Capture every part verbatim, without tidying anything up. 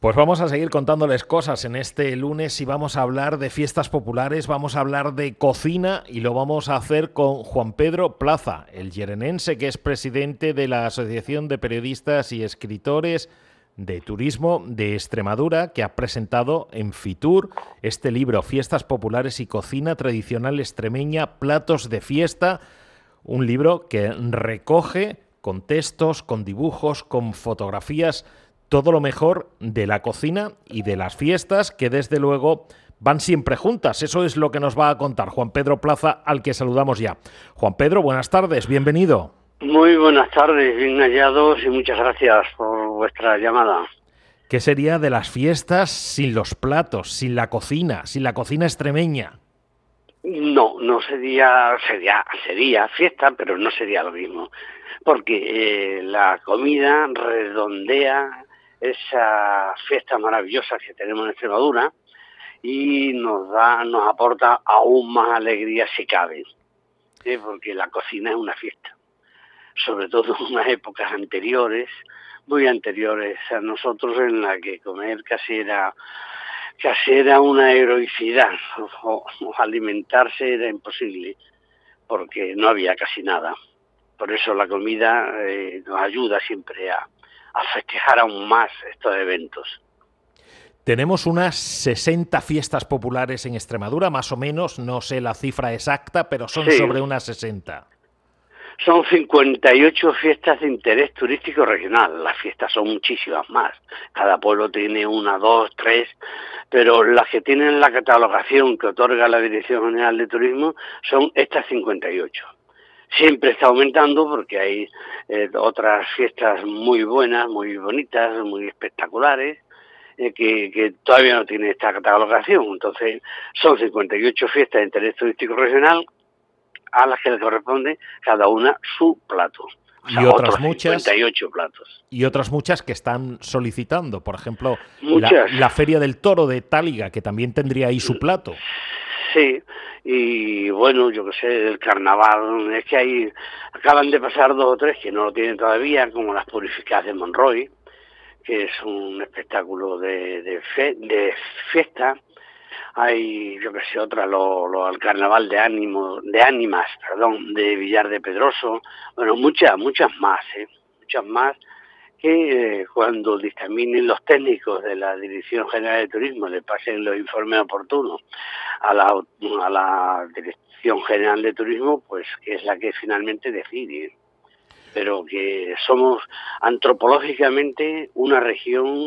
Pues vamos a seguir contándoles cosas en este lunes y vamos a hablar de fiestas populares, vamos a hablar de cocina y lo vamos a hacer con Juan Pedro Plaza, el llerenense que es presidente de la Asociación de Periodistas y Escritores de Turismo de Extremadura, que ha presentado en Fitur este libro, Fiestas Populares y Cocina Tradicional Extremeña, Platos de Fiesta, un libro que recoge con textos, con dibujos, con fotografías, todo lo mejor de la cocina y de las fiestas, que desde luego van siempre juntas. Eso es lo que nos va a contar Juan Pedro Plaza, al que saludamos ya. Juan Pedro, buenas tardes, bienvenido. Muy buenas tardes, bien hallados y muchas gracias por vuestra llamada. ¿Qué sería de las fiestas sin los platos, sin la cocina, sin la cocina extremeña? No, no sería, sería, sería fiesta, pero no sería lo mismo, porque eh, la comida redondea esa fiesta maravillosa que tenemos en Extremadura y nos da, nos aporta aún más alegría si cabe, ¿sí? Porque la cocina es una fiesta, sobre todo en unas épocas anteriores, muy anteriores a nosotros, en la que comer casi era, casi era una heroicidad, o, o alimentarse era imposible, porque no había casi nada. Por eso la comida eh, nos ayuda siempre a, a festejar aún más estos eventos. Tenemos unas sesenta fiestas populares en Extremadura, más o menos, no sé la cifra exacta, pero son Sí. sobre unas sesenta. Son cincuenta y ocho fiestas de interés turístico regional. Las fiestas son muchísimas más. Cada pueblo tiene una, dos, tres, pero las que tienen la catalogación que otorga la Dirección General de Turismo son estas cincuenta y ocho. Siempre está aumentando porque hay eh, otras fiestas muy buenas, muy bonitas, muy espectaculares, eh, que, que todavía no tienen esta catalogación. Entonces, son cincuenta y ocho fiestas de interés turístico regional a las que le corresponde cada una su plato. O sea, Y otras otros muchas, cincuenta y ocho platos. y otras muchas que están solicitando. Por ejemplo, la, Muchas. la Feria del Toro de Táliga, que también tendría ahí su plato. Sí, y bueno, yo qué sé, el carnaval, es que hay, acaban de pasar dos o tres que no lo tienen todavía, como las purificadas de Monroy, que es un espectáculo de, de, fe, de fiesta. Hay, yo que sé, otra, lo, lo, el carnaval de ánimo, de ánimas, perdón, de Villar de Pedroso, bueno, muchas, muchas más, ¿eh? muchas más, que eh, cuando dictaminen los técnicos de la Dirección General de Turismo le pasen los informes oportunos a la, a la Dirección General de Turismo, pues que es la que finalmente decide. Pero que somos antropológicamente una región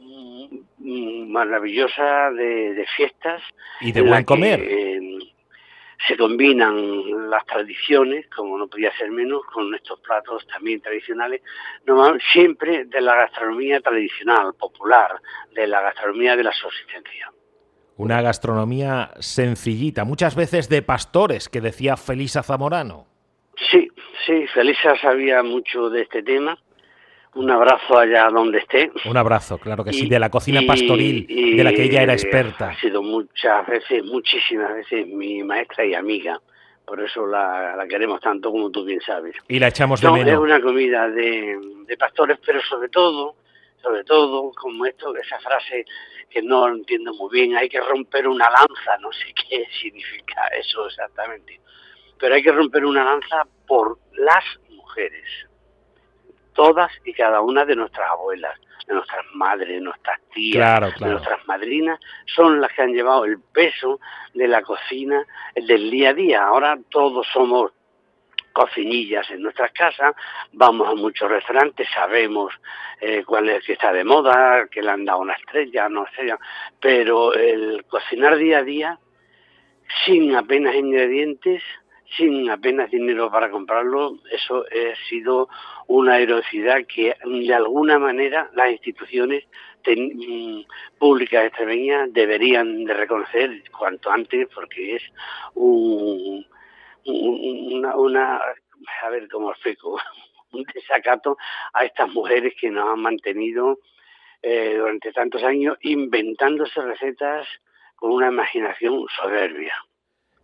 maravillosa de, de fiestas Y de en buen la comer. que eh, se combinan las tradiciones, como no podía ser menos, con estos platos también tradicionales, no, siempre de la gastronomía tradicional, popular, de la gastronomía de la subsistencia. Una gastronomía sencillita, muchas veces de pastores, que decía Felisa Zamorano. Sí, sí, Felisa sabía mucho de este tema. Un abrazo allá donde esté. Un abrazo, claro que sí, Y, de la cocina y, pastoril, de la que ella era y ha experta. sido muchas veces, muchísimas veces mi maestra y amiga. Por eso la, la queremos tanto, como tú bien sabes. Y la echamos de No, es menos. una comida de, de pastores, pero sobre todo, sobre todo, como esto, esa frase que no entiendo muy bien, hay que romper una lanza, no sé qué significa eso exactamente, pero hay que romper una lanza por las mujeres, todas y cada una de nuestras abuelas, de nuestras madres, de nuestras tías, Claro, de claro. nuestras madrinas, son las que han llevado el peso de la cocina del día a día. Ahora todos somos cocinillas en nuestras casas, vamos a muchos restaurantes, sabemos eh, cuál es el que está de moda, que le han dado una estrella, no estrella, pero el cocinar día a día, sin apenas ingredientes, sin apenas dinero para comprarlo, eso ha sido una heroicidad que de alguna manera las instituciones ten, públicas extremeñas deberían de reconocer cuanto antes, porque es un, un, una, una, a ver cómo explico, un desacato a estas mujeres que nos han mantenido eh, durante tantos años inventándose recetas con una imaginación soberbia.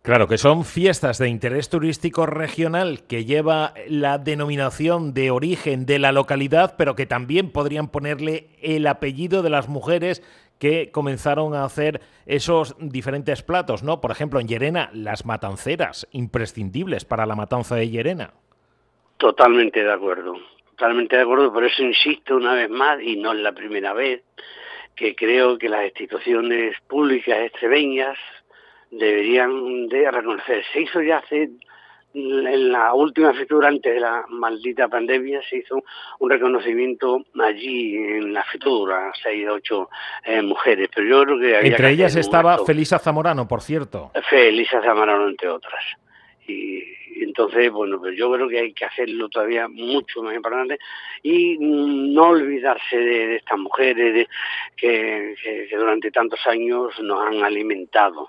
Claro, que son fiestas de interés turístico regional que lleva la denominación de origen de la localidad, pero que también podrían ponerle el apellido de las mujeres que comenzaron a hacer esos diferentes platos, ¿no? Por ejemplo, en Llerena, las matanceras, imprescindibles para la matanza de Llerena. Totalmente de acuerdo, totalmente de acuerdo, por eso insisto una vez más, y no es la primera vez, que creo que las instituciones públicas extremeñas deberían de reconocer. Se hizo ya hace, en la última FITUR, antes de la maldita pandemia, se hizo un reconocimiento allí en la FITUR a seis o ocho eh, mujeres, pero yo creo que había Entre que ellas hacer un estaba acto. Felisa Zamorano, por cierto. Felisa Zamorano, entre otras. Y, y entonces, bueno, pues yo creo que hay que hacerlo todavía mucho más importante y mm, no olvidarse de, de estas mujeres de, que, que, que durante tantos años nos han alimentado.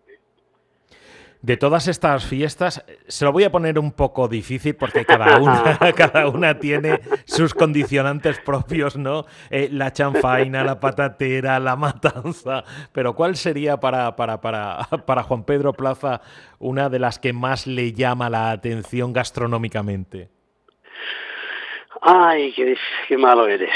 De todas estas fiestas, se lo voy a poner un poco difícil porque cada una, cada una tiene sus condicionantes propios, ¿no? Eh, la chanfaina, la patatera, la matanza. Pero ¿cuál sería para, para, para, para Juan Pedro Plaza una de las que más le llama la atención gastronómicamente? Ay, qué, qué malo eres.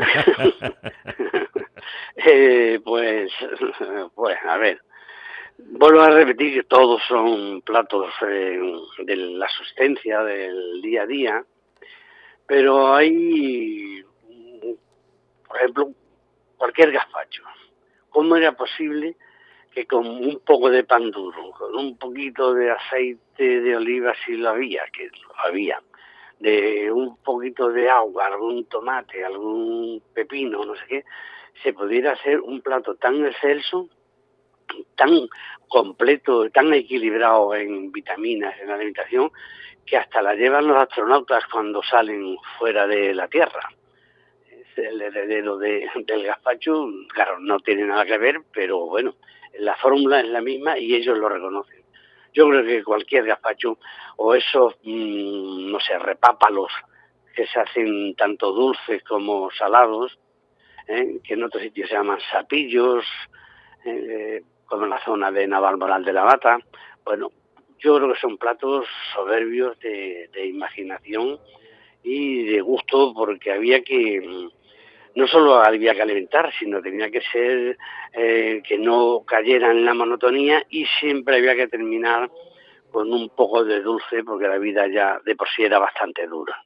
eh, pues, pues, a ver. Vuelvo a repetir que todos son platos eh, de la subsistencia, del día a día, pero hay, por ejemplo, cualquier gazpacho. ¿Cómo era posible que con un poco de pan duro, con un poquito de aceite de oliva, si lo había, que lo había, de un poquito de agua, algún tomate, algún pepino, no sé qué, se pudiera hacer un plato tan excelso, tan completo, tan equilibrado en vitaminas, en alimentación, que hasta la llevan los astronautas cuando salen fuera de la Tierra. Es el heredero de, del gazpacho, claro, no tiene nada que ver, pero bueno, la fórmula es la misma y ellos lo reconocen. Yo creo que cualquier gazpacho, o esos, mmm, no sé, repápalos que se hacen tanto dulces como salados, ¿eh? Que en otros sitios se llaman sapillos, eh, como en la zona de Navalmoral de la Mata. Bueno, yo creo que son platos soberbios de, de imaginación y de gusto, porque había que, no solo había que alimentar, sino tenía que ser eh, que no cayera en la monotonía, y siempre había que terminar con un poco de dulce, porque la vida ya de por sí era bastante dura.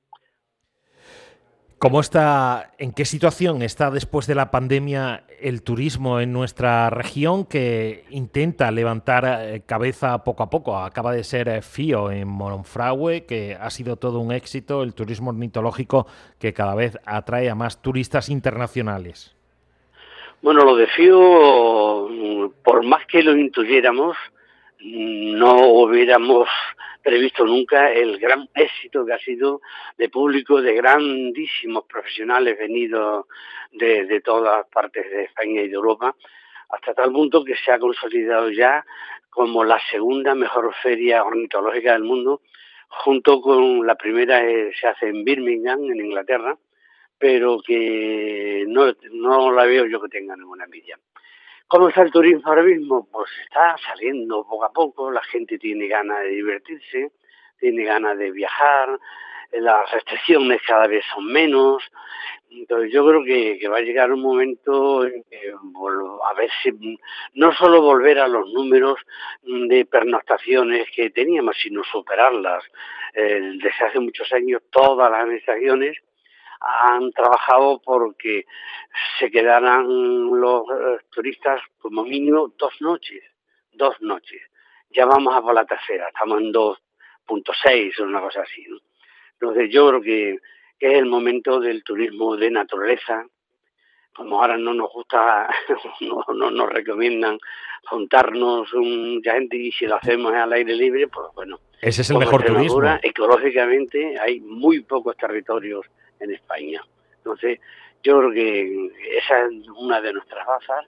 ¿Cómo está, en qué situación está después de la pandemia el turismo en nuestra región, que intenta levantar eh, cabeza poco a poco? Acaba de ser eh, Fío en Monfragüe, que ha sido todo un éxito, el turismo ornitológico que cada vez atrae a más turistas internacionales. Bueno, lo de Fío, por más que lo intuyéramos, no hubiéramos previsto nunca el gran éxito que ha sido de público, de grandísimos profesionales venidos de, de todas partes de España y de Europa, hasta tal punto que se ha consolidado ya como la segunda mejor feria ornitológica del mundo, junto con la primera que se hace en Birmingham, en Inglaterra, pero que no, no la veo yo que tenga ninguna envidia. ¿Cómo está el turismo ahora mismo? Pues está saliendo poco a poco, la gente tiene ganas de divertirse, tiene ganas de viajar, las restricciones cada vez son menos. Entonces yo creo que, que va a llegar un momento en que, bueno, a ver si no solo volver a los números de pernoctaciones que teníamos, sino superarlas. Eh, desde hace muchos años todas las administraciones han trabajado porque se quedaran los eh, turistas como mínimo dos noches, dos noches. Ya vamos a por la tercera, estamos en dos punto seis o una cosa así, ¿no? Entonces yo creo que, que es el momento del turismo de naturaleza. Como ahora no nos gusta, no, no nos recomiendan juntarnos mucha gente, y si lo hacemos al aire libre, pues bueno, Ese es el como mejor Extremadura, turismo. ecológicamente hay muy pocos territorios en España. Entonces, yo creo que esa es una de nuestras bazas,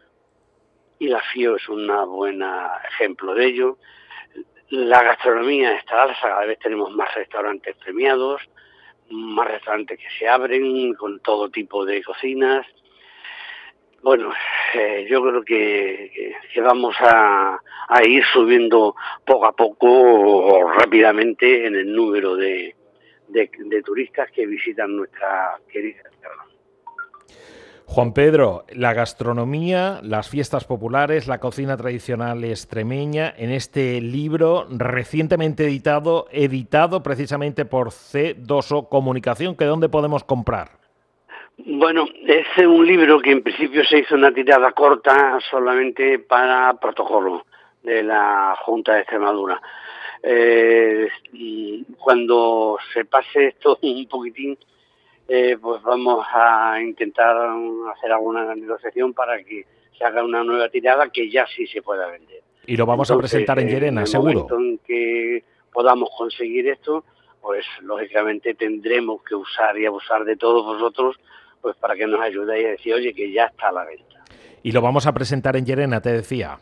y la Fío es un buen ejemplo de ello. La gastronomía está alza, cada vez tenemos más restaurantes premiados, más restaurantes que se abren con todo tipo de cocinas. Bueno, eh, yo creo que, que, que vamos a, a ir subiendo poco a poco o rápidamente en el número de, de, de turistas que visitan nuestra querida tierra. Juan Pedro, la gastronomía, las fiestas populares, la cocina tradicional extremeña, en este libro recientemente editado, editado precisamente por C dos O Comunicación, que ¿dónde podemos comprar? Bueno, es un libro que en principio se hizo una tirada corta solamente para protocolo de la Junta de Extremadura. Eh, cuando se pase esto un poquitín, Eh, pues vamos a intentar hacer alguna negociación para que se haga una nueva tirada que ya sí se pueda vender. Y lo vamos Entonces, a presentar en Llerena, en el seguro. momento en que podamos conseguir esto, pues lógicamente tendremos que usar y abusar de todos vosotros, pues para que nos ayudéis a decir, oye, que ya está a la venta. Y lo vamos a presentar en Llerena, te decía.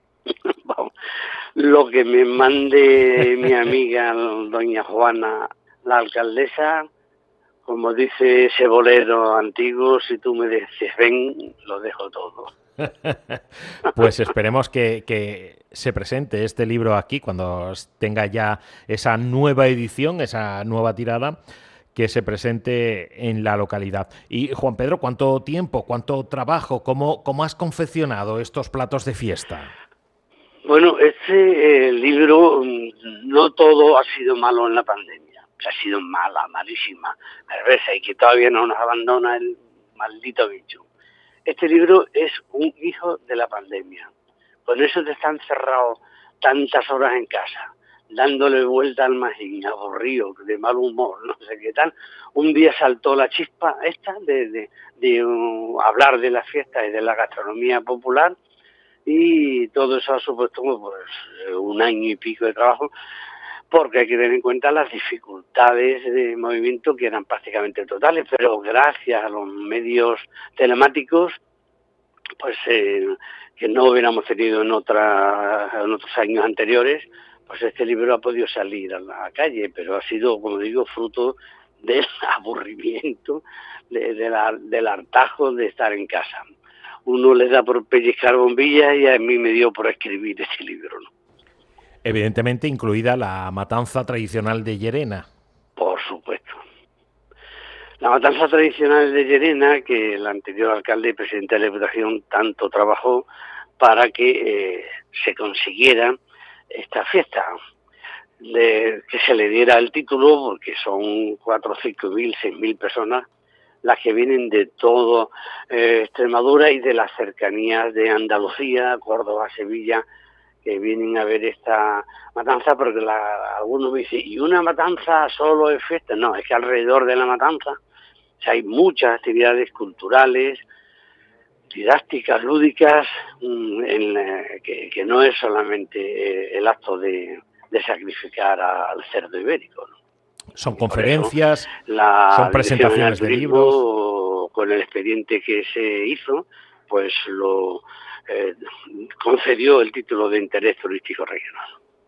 Lo que me mande mi amiga doña Juana, la alcaldesa. Como dice ese bolero antiguo, si tú me dices ven, lo dejo todo. Pues esperemos que, que se presente este libro aquí cuando tenga ya esa nueva edición, esa nueva tirada, que se presente en la localidad. Y Juan Pedro, ¿cuánto tiempo, cuánto trabajo, cómo, cómo has confeccionado estos platos de fiesta? Bueno, este eh, libro, no todo ha sido malo en la pandemia. Ha sido mala, malísima, perversa y que todavía no nos abandona el maldito bicho. Este libro es un hijo de la pandemia. Por eso te están cerrados tantas horas en casa, dándole vuelta al magín, aburrido, de mal humor, no sé qué tal. Un día saltó la chispa esta de, de, de uh, hablar de la fiesta y de la gastronomía popular, y todo eso ha supuesto pues, un año y pico de trabajo, porque hay que tener en cuenta las dificultades de movimiento que eran prácticamente totales, pero gracias a los medios telemáticos, pues eh, que no hubiéramos tenido en, otra, en otros años anteriores, pues este libro ha podido salir a la calle, pero ha sido, como digo, fruto del aburrimiento, de, de la, del hartazgo de estar en casa. Uno le da por pellizcar bombillas y a mí me dio por escribir ese libro, ¿no? Evidentemente incluida la matanza tradicional de Llerena. Por supuesto. La matanza tradicional de Llerena, que el anterior alcalde y presidente de la Diputación tanto trabajó para que eh, se consiguiera esta fiesta, de que se le diera el título, porque son cuatro, cinco mil, seis mil personas las que vienen de todo eh, Extremadura y de las cercanías de Andalucía, Córdoba, Sevilla, que vienen a ver esta matanza, porque la, algunos me dicen, ¿y una matanza solo es fiesta? No, es que alrededor de la matanza, o sea, hay muchas actividades culturales, didácticas, lúdicas, en, eh, que, que no es solamente eh, el acto de, de sacrificar a, al cerdo ibérico, ¿no? Son conferencias, la son presentaciones de libros. Con el expediente que se hizo, pues lo eh, concedió el título de interés turístico regional.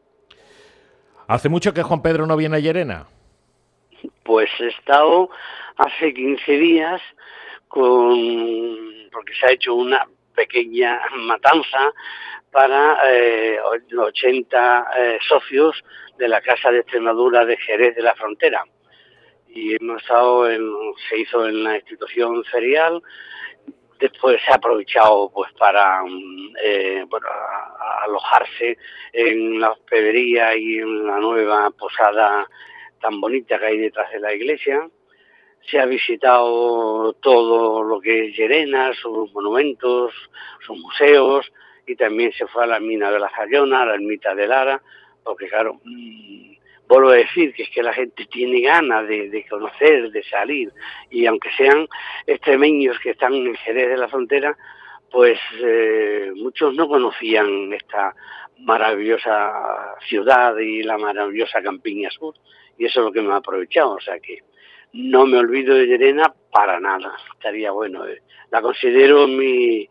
¿Hace mucho que Juan Pedro no viene a Llerena? Pues he estado hace quince días con, porque se ha hecho una pequeña matanza para eh, ochenta eh, socios de la Casa de Extremadura de Jerez de la Frontera. Y hemos estado en, se hizo en la institución ferial, después se ha aprovechado pues para eh, bueno, a, a alojarse en la hospedería y en la nueva posada tan bonita que hay detrás de la iglesia. Se ha visitado todo lo que es Llerena, sus monumentos, sus museos, y también se fue a la mina de la Zayona, a la ermita de Lara, porque claro, mmm, vuelvo a decir que es que la gente tiene ganas de, de conocer, de salir, y aunque sean extremeños que están en Jerez de la Frontera, pues eh, muchos no conocían esta maravillosa ciudad y la maravillosa Campiña Sur, y eso es lo que me ha aprovechado, o sea que no me olvido de Llerena para nada, estaría bueno. Eh. La considero mi,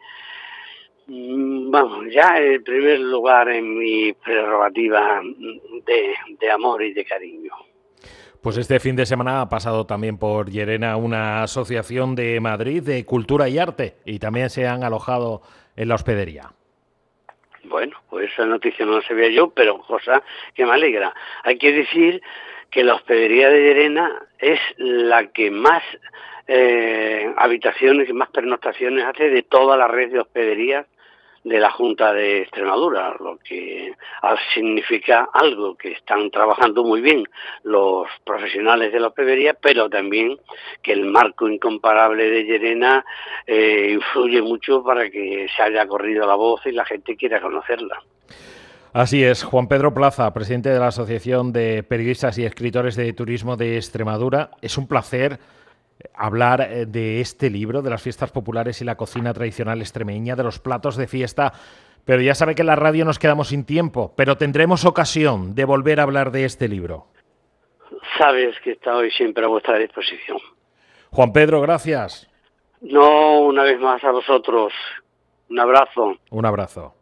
vamos, ya en primer lugar en mi prerrogativa de, de amor y de cariño. Pues este fin de semana ha pasado también por Llerena una asociación de Madrid de cultura y arte y también se han alojado en la hospedería. Bueno, pues esa noticia no la sabía yo, pero cosa que me alegra. Hay que decir que la hospedería de Llerena es la que más eh, habitaciones y más pernoctaciones hace de toda la red de hospederías de la Junta de Extremadura, lo que significa algo, que están trabajando muy bien los profesionales de la hospedería, pero también que el marco incomparable de Llerena eh, influye mucho para que se haya corrido la voz y la gente quiera conocerla. Así es, Juan Pedro Plaza, presidente de la Asociación de Periodistas y Escritores de Turismo de Extremadura. Es un placer hablar de este libro, de las fiestas populares y la cocina tradicional extremeña, de los platos de fiesta, pero ya sabe que en la radio nos quedamos sin tiempo, pero tendremos ocasión de volver a hablar de este libro. Sabes que estoy siempre a vuestra disposición. Juan Pedro, gracias. No, una vez más a vosotros. Un abrazo. Un abrazo.